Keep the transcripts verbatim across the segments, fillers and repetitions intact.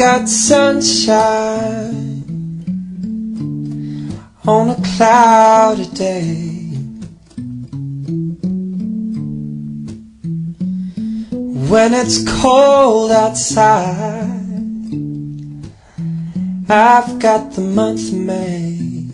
got sunshine on a cloudy day. When it's cold outside, I've got the month of May.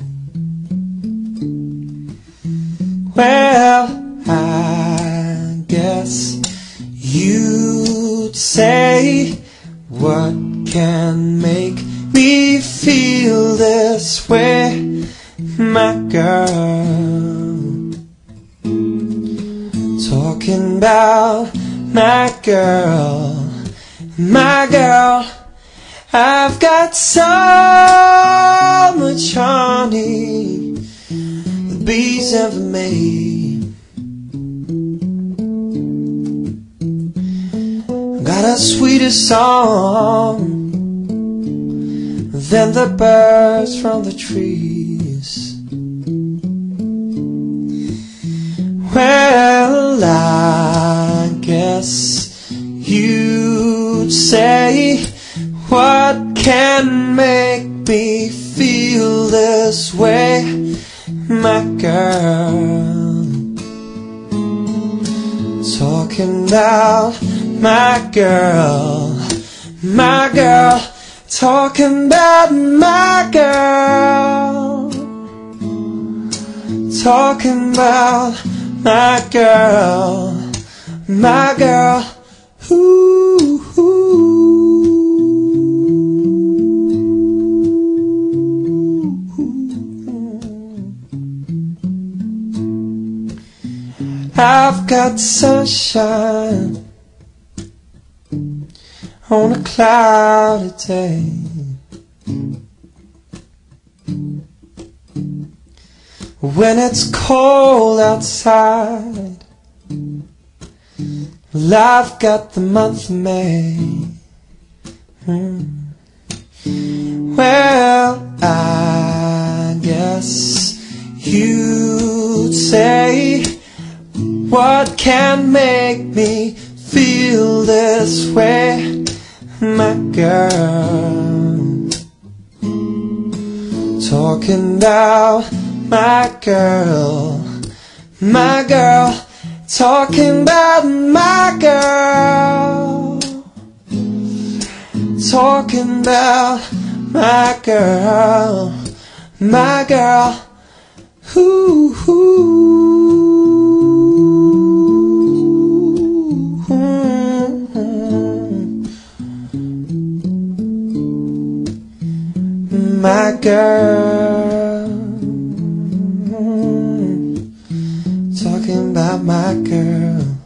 Well, I guess you'd say, what can make me feel this way, my girl? Talking about my girl, my girl. I've got so much honey the bees ever made. Got a sweeter song than the birds from the trees. Well, I guess you'd say, what can make me feel this way, my girl? Talking about my girl, my girl. Talking about my girl. Talking about my girl, my girl. Ooh, ooh. I've got sunshine on a cloudy day. When it's cold outside, well, I've got the month of May. Mm. Well, I guess you'd say, what can make me feel this way, my girl? Talking about my girl, my girl. Talking about my girl. Talking about my girl, my girl. Ooh, ooh. My girl, talking about my girl.